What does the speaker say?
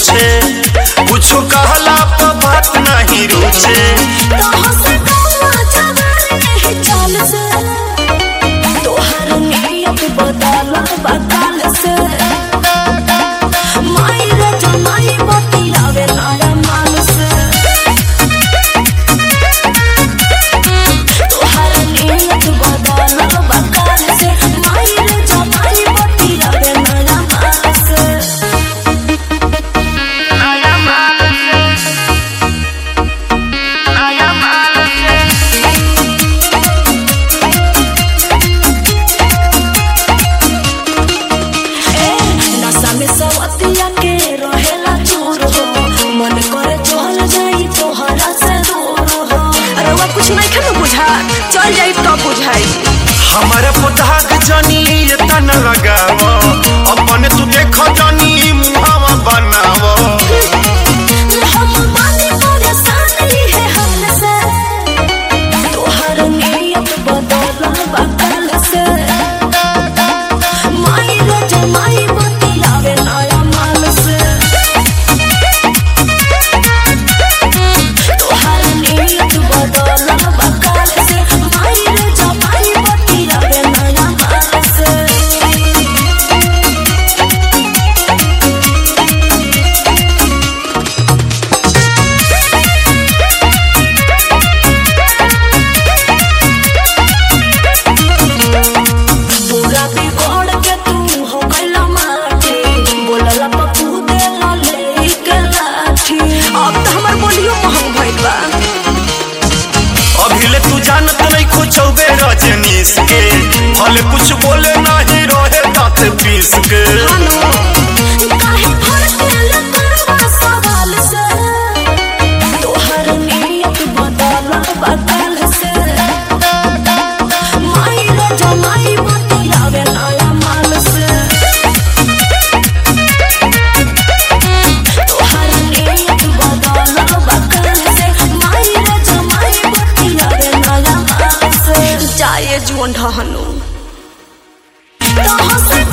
पूछे, कुछ कहला पर बात नहीं रुचे। चल जाई तो बुझाई हमारे पोताक जानी ये तन लगाव, अपन तू देख जानी मुहावा बनाव। हम माने परेशान है हाल से, तोहर नियत बदल बकल से। माई रोज माई बतियावे नया माल से, तोहर नियत बदल बकल से। अभिले तू जानत नहीं कुछ रजनीश के, भले कुछ बोले नहीं रहे दांत पीस के। तोहर नियत बदल बदल से, माई रोज माई बतियावे नया माल से। तोहर नियत बदल बदल से, माई रोज माई बतियावे नया माल से। जाए जुवन ढहनु तो